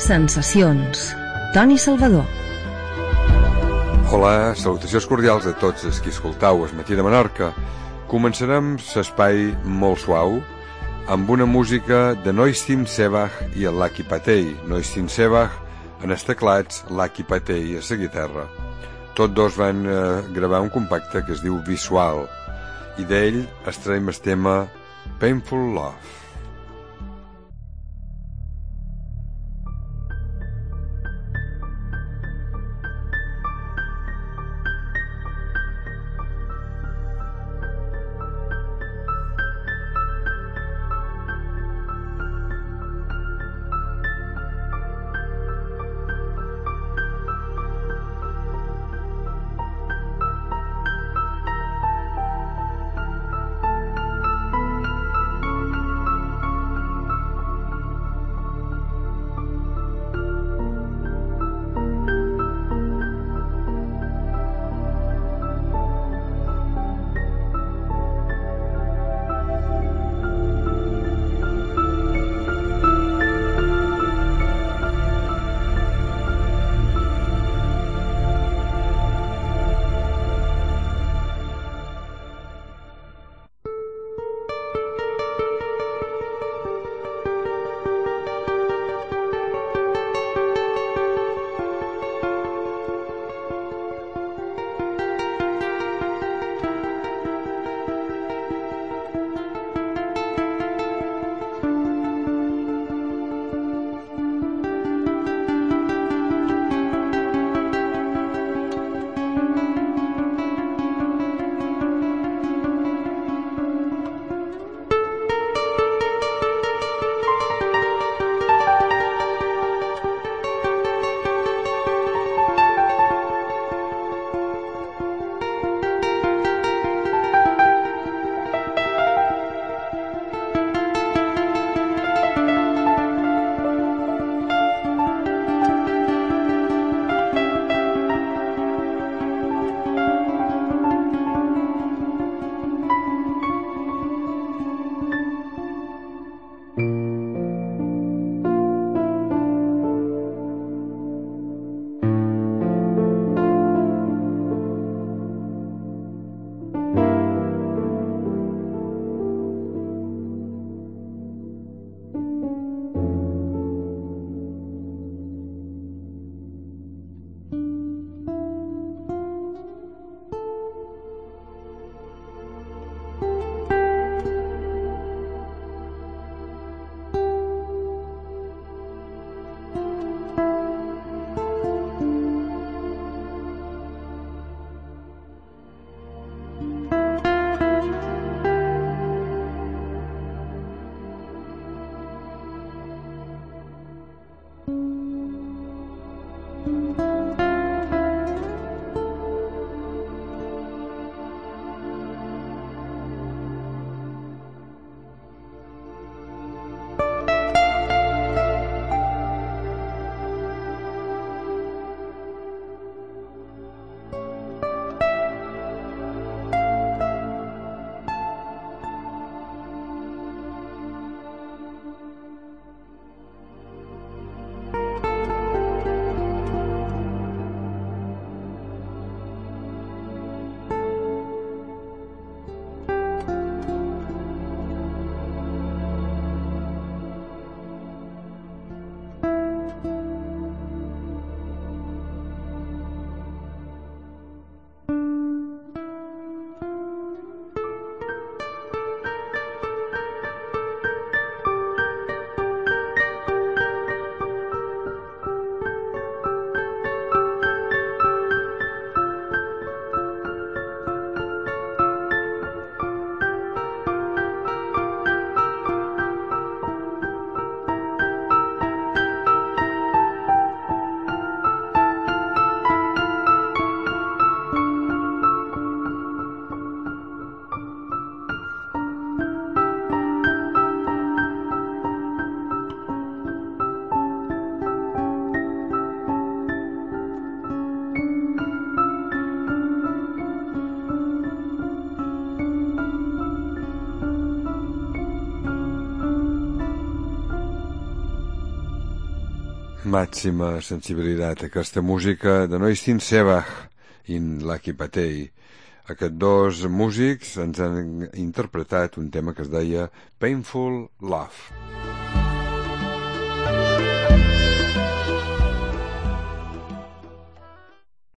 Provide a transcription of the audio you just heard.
Sensacions. Toni Salvador. Hola, salutacions cordials a tots els que escoltau el Matí de Menorca. Començarem l'espai molt suau amb una música de Noistim Sebag i el Laki Patey. Noistim Sebag en els teclats, Laki Patey a la guitarra. Tots dos van gravar un compacte que es diu Visual i d'ell extraiem el tema Painful Love. Màxima sensibilitat, aquesta música de Noistin Sebach i Lucky Patey. Aquests dos músics ens han interpretat un tema que es deia Painful Love.